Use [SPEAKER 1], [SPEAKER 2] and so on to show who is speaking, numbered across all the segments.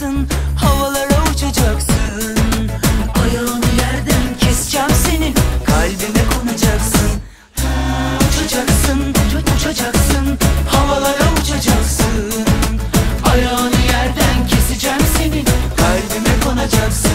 [SPEAKER 1] uçacaksın, havalara uçacaksın. Ayağını yerden keseceğim senin, kalbime konacaksın. Uçacaksın, uçacaksın, havalara uçacaksın. Ayağını yerden keseceğim senin, kalbime konacaksın.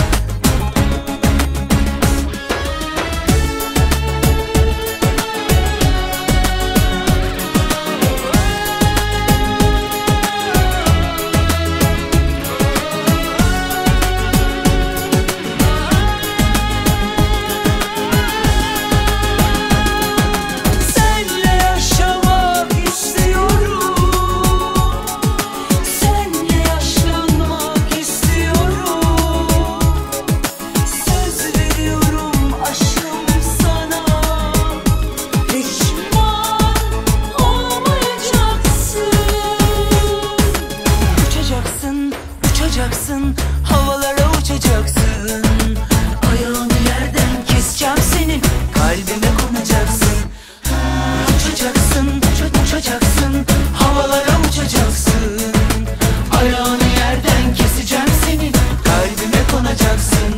[SPEAKER 1] Uçacaksın, havalara uçacaksın. Ayağını yerden keseceğim senin, kalbime konacaksın. Uçacaksın, uçacaksın, havalara uçacaksın. Ayağını yerden keseceğim senin, kalbime konacaksın.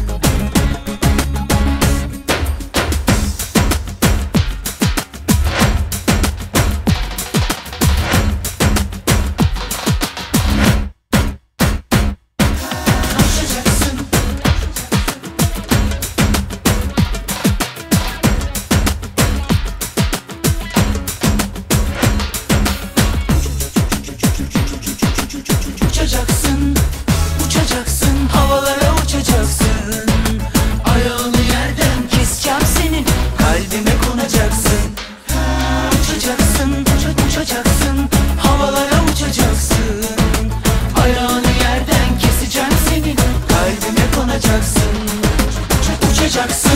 [SPEAKER 1] Uçacaksın, uçacaksın, havalara uçacaksın. Ayağını yerden keseceğim senin, kalbime konacaksın. Uçacaksın, uçacaksın, havalara uçacaksın. Ayağını yerden keseceğim senin, kalbime konacaksın. Uçacaksın.